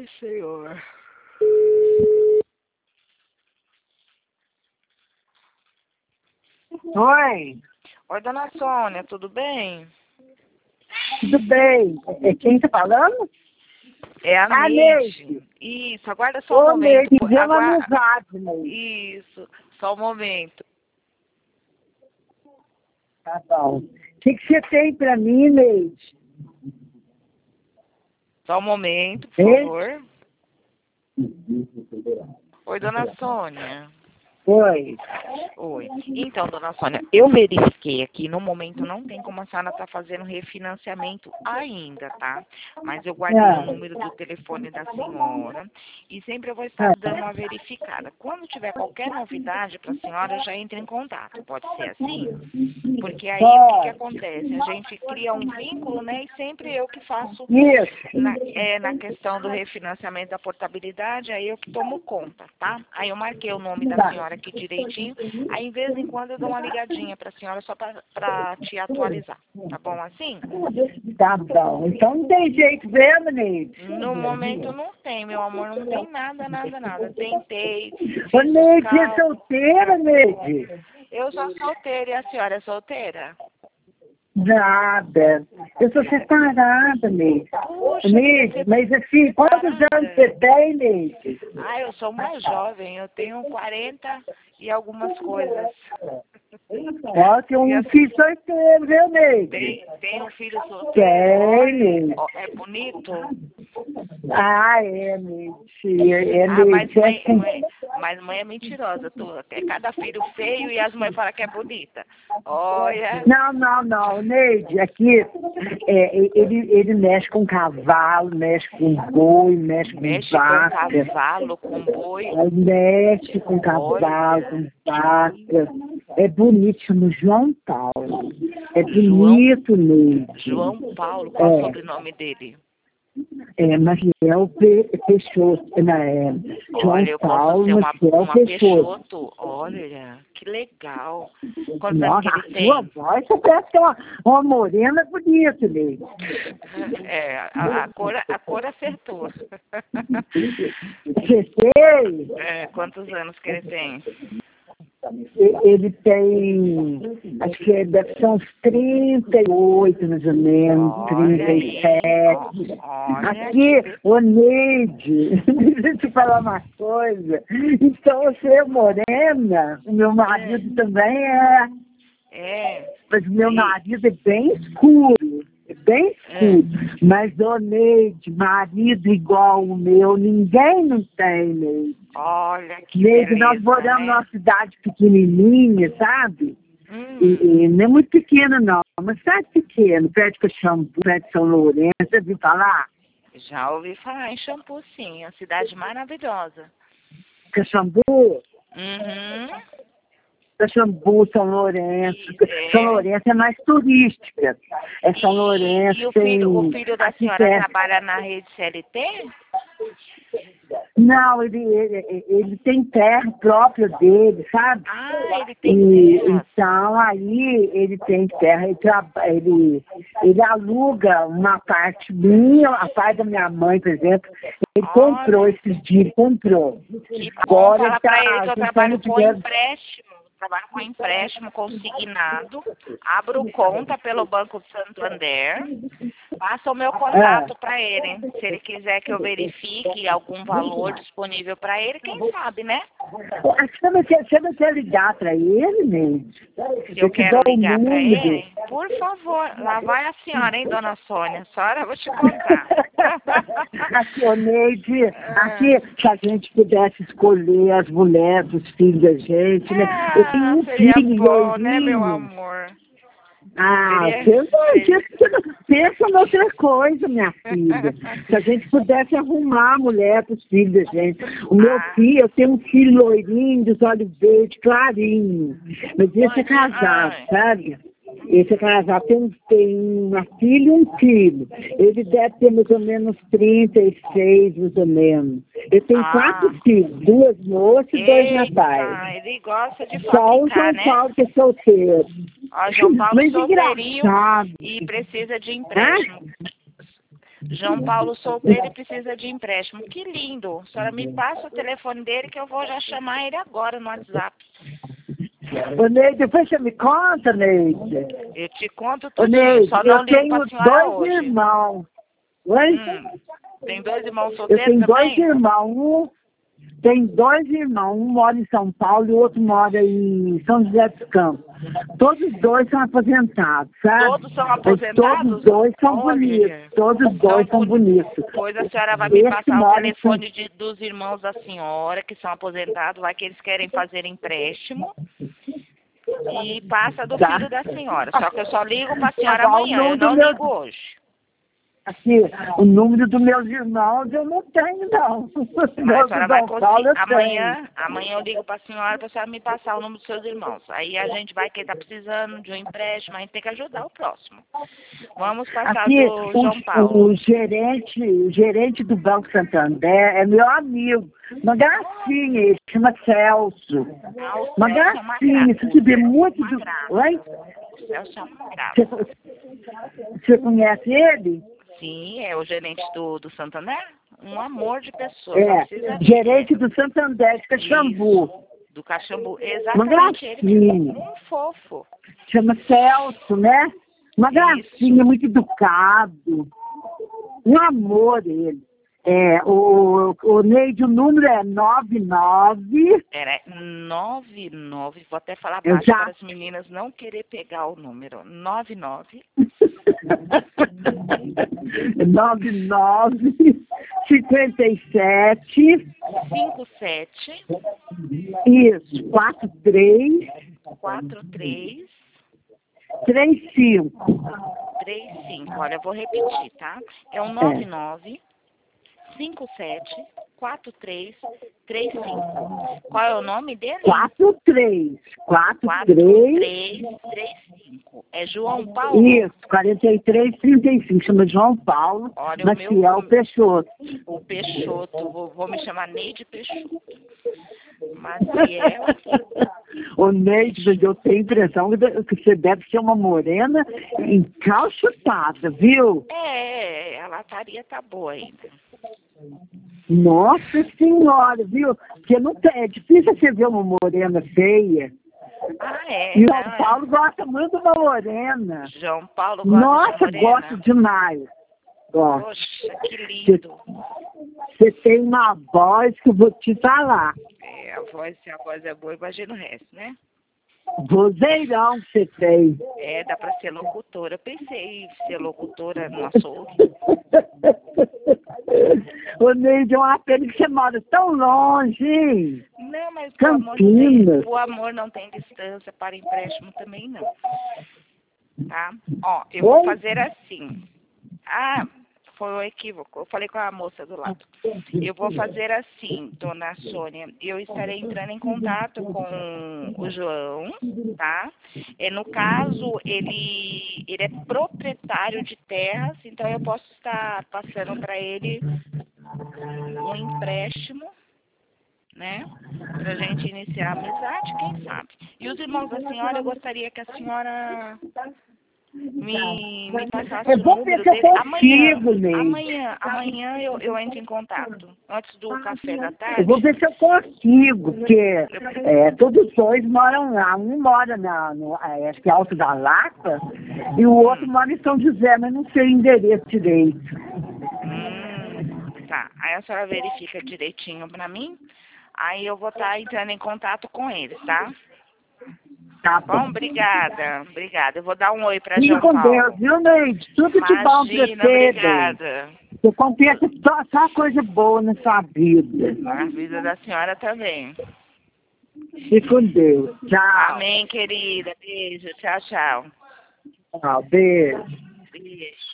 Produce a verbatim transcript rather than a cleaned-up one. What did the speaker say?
Senhor. Oi. Oi, dona Sônia, tudo bem? Tudo bem. É quem tá falando? É a Ah, Neide. Neide. Isso, aguarda só um Ô, momento. Neide, vê uma Agua... amizade, Neide. Isso, só um momento. Tá bom. O que, que você tem pra mim, Neide? Só um momento, por Hein? favor. Oi, dona Sônia. Oi. Oi. Então, dona Sônia, eu verifiquei aqui, no momento não tem como a senhora estar fazendo refinanciamento ainda, tá? Mas eu guardei Ah. o número do telefone da senhora e sempre eu vou estar dando uma verificada. Quando tiver qualquer novidade para a senhora, já entre em contato. Pode ser assim? Porque aí o que, que acontece? A gente cria um vínculo, né? E sempre eu que faço Isso. na, é, na questão do refinanciamento da portabilidade, aí eu que tomo conta, tá? Aí eu marquei o nome da Tá. senhora aqui direitinho. Aí, em vez em quando, eu dou uma ligadinha pra senhora só pra, pra te atualizar. Tá bom assim? Tá bom. Então não tem jeito mesmo, Neide. No momento não tem, meu amor. Não tem nada, nada, nada. Tentei, Ô, fiz os Neide, é cálculos. solteira, Neide? Eu sou solteira e a senhora é solteira? Nada. Eu sou separada, Neide. Puxa, Neide, mas assim, quantos anos você tem, Neide? Ah, eu sou mais jovem. Eu tenho quarenta e algumas coisas. Ó, tem um filho solteiro, viu, Neide? Tem, tem um filho solteiro? Tem, Neide. Ó, é bonito? Ah, é, Neide. É, Ah, mas Neide. mãe, É com- mãe, mas mãe é mentirosa, tu. É cada filho feio e as mães falam que é bonita. Olha. Não, não, não, Neide, aqui é, ele, ele mexe com cavalo, mexe com boi, mexe com Mexe com vaca. cavalo, com boi. Aí mexe com cavalo, Olha. com vaca. É bonito, chama João Paulo. É João, bonito, Neide. João Paulo, qual o É. sobrenome dele? É Maciel Pe- Peixoto, né? É, João Olha, eu posso Paulo ser uma, Maciel uma Peixoto. Peixoto. Olha, que legal. Quantos anos Nossa, que ele a sua tem? voz você parece que é uma, uma morena bonita, Neide. É, a, a cor, a cor acertou. Você sei? É, quantos anos que ele tem? Ele tem, acho que deve ser uns trinta e oito, mais ou menos, Olha trinta e aí. sete. Ó, olha Aqui, que... ô Neide, deixa eu te falar uma coisa. Então você é morena, o meu marido também é, É. mas o meu E- marido é bem escuro, é bem escuro. É. Mas, ô Neide, marido igual o meu, ninguém não tem, Neide. Olha que Neide, nós beleza, moramos né? numa cidade pequenininha, sabe? Hum, E, e não é muito pequena, não. Uma cidade pequena, perto de Caxambu, perto de São Lourenço. Você viu falar? já ouvi falar em Shampoo, sim. É uma cidade maravilhosa. Caxambu, Uhum. Caxambu, São Lourenço. E, São é. Lourenço é mais turística. É São E, Lourenço, e o tem... filho, o filho da Aqui senhora perto. trabalha na rede C L T? Não, ele, ele, ele tem terra própria dele, sabe? Ah, ele tem E, terras. então, aí ele tem terra, ele, traba- ele, ele aluga uma parte minha, a parte da minha mãe, por exemplo. Ele comprou Olha, esses dias, ele comprou. que bom. Agora Fala ele pra ele está que eu trabalho juntando com dinheiro. empréstimo. Trabalho com empréstimo consignado. Abro conta pelo Banco do Santander. Passa o meu Ah, contato para ele. Se ele quiser que eu verifique algum valor disponível para ele, quem sabe, né? você, não quer, você não quer ligar para ele, Neide? Se eu te quero dou o ligar para número. ele, por favor, lá vai a senhora, hein, dona Sônia? A senhora, eu vou te contar. Aqui, ô Neide, aqui, se a gente pudesse escolher as mulheres, os filhos da gente, né? Eu tenho Ah, um seria filho bom, né, meu loirinho. amor? Ah, Seria... você não, seria... você pensa noutra coisa, minha filha. Se a gente pudesse arrumar a mulher para os filhos da gente. O meu Ah. filho, eu tenho um filho loirinho, dos olhos verdes, clarinho. Mas esse é casado, Ai. sabe? Esse é casado, tem, um- tem uma filha e um filho. Ele deve ter mais ou menos trinta e seis, mais ou menos. Eu tenho Ah. quatro filhos, duas moças e dois Eita, rapazes. ele gosta de Só o fabricar, João né? Paulo que é solteiro. Ó, João Paulo Mas solteirinho engraçado. e precisa de Hã? empréstimo. João Paulo solteiro e precisa de empréstimo. Que lindo. A senhora me passa o telefone dele que eu vou já chamar ele agora no WhatsApp. Ô, Neide, depois você me conta, Neide. Eu te conto Ô, tudo, Neide, só não eu ligo tenho pra senhora dois hoje. irmãos. Oi? Hum. Tem dois irmãos Eu solteiros tenho dois também? irmãos. Um, tem dois irmãos. Um mora em São Paulo e o outro mora em São José dos Campos. Todos os dois são aposentados, sabe? Todos são Mas aposentados? todos os dois são Olha, bonitos. Todos os dois são são boni- bonitos. Pois a senhora vai me Esse passar o mora em São- telefone de, dos irmãos da senhora, que são aposentados, vai que eles querem fazer empréstimo. E passa do Tá. filho da senhora. Só que eu só ligo pra senhora Agora, o amanhã, eu nome do não meu- ligo hoje. Assim, o número dos meus irmãos eu não tenho, não. Mas a Meus senhora vai São Paulo conseguir. eu tenho. Amanhã, amanhã eu ligo pra senhora pra senhora me passar o número dos seus irmãos. Aí a gente vai que tá precisando de um empréstimo, a gente tem que ajudar o próximo. Vamos passar Aqui, do João o, Paulo. o gerente, o gerente do Banco Santander é meu amigo. Uma gracinha, ele chama Celso. Ah, o Uma Celso é uma gracinha, graça. se tiver muito Uma de. graça. Oi? O Celso é uma graça. Você, você conhece ele? Sim, é o gerente do, do Santander. Um amor de pessoa. Só É, precisa gerente do Santander de Caxambu. Isso, do Caxambu. Uma Exatamente ele mesmo. gracinha. Um fofo. Chama Celso, né? Uma gracinha, muito educado. Um amor ele. É, o, o Neide, o número é nove nove. Era nove nove, vou até falar Eu baixo já- para as meninas não querer pegar o número. nove nove nove nove cinquenta e sete. cinco sete Isso, quatro três quatro três três cinco. três cinco. Olha, eu vou repetir, tá? É o nove nove cinco sete quatro três três cinco. Qual é o nome dele? quatro três quatro quatro três. três três cinco. É João Paulo? Isso, quarenta e três trinta e cinco. Chama João Paulo, Olha, o Maciel meu- Peixoto. O Peixoto, vou, vou me chamar Neide Peixoto. Maciel. Ô, Neide, eu tenho a impressão que você deve ser uma morena encalchutada, viu? É, a lataria tá boa ainda. Nossa Senhora, viu? Porque não tem, é difícil você ver uma morena feia. Ah, é? E o não, João é. Paulo gosta muito da morena. João Paulo gosta Nossa, de morena. gosto demais. Gosto. Poxa, que lindo. Você tem uma voz que eu vou te falar. É, a voz, se a voz é boa, imagina o resto, né? Vozeirão que você tem. É, dá pra ser locutora. Eu pensei em ser locutora no açougue. Ô, Neide, é uma pena que você mora tão longe, hein? Não, mas o amor, não tem, Campinas. o amor não tem distância para empréstimo também, não. Tá? Ó, eu vou Oi? fazer assim. Ah, foi um equívoco. Eu falei com a moça do lado. Eu vou fazer assim, dona Sônia. Eu estarei entrando em contato com o João, tá? É, no caso, ele, ele é proprietário de terras, então eu posso estar passando para ele um empréstimo, né? Pra gente iniciar a amizade, quem sabe. E os irmãos da senhora, eu gostaria que a senhora me, me passasse Eu o vou ver número se eu dele. Amanhã, consigo, Neide. amanhã, amanhã eu, eu entro em contato. Antes do café da tarde. Eu vou ver se eu consigo, porque é, todos dois moram lá. Um mora na, no, é, acho que é Alto da Lapa, e o outro mora em São José, mas não sei o endereço direito. Hum, tá. Aí a senhora verifica direitinho pra mim. Aí eu vou estar entrando em contato com eles, tá? Tá Bom, bom. obrigada, obrigada. Eu vou dar um oi pra Fique João com Paulo. Deus, viu, Neide? Tudo de bom pra Imagina, você, Neide. obrigada. Você compensa só, só coisa boa na sua vida. Na vida da senhora também. Fique com Deus. Tchau. Amém, querida. Beijo. Tchau, tchau. Tchau. Beijo. Beijo.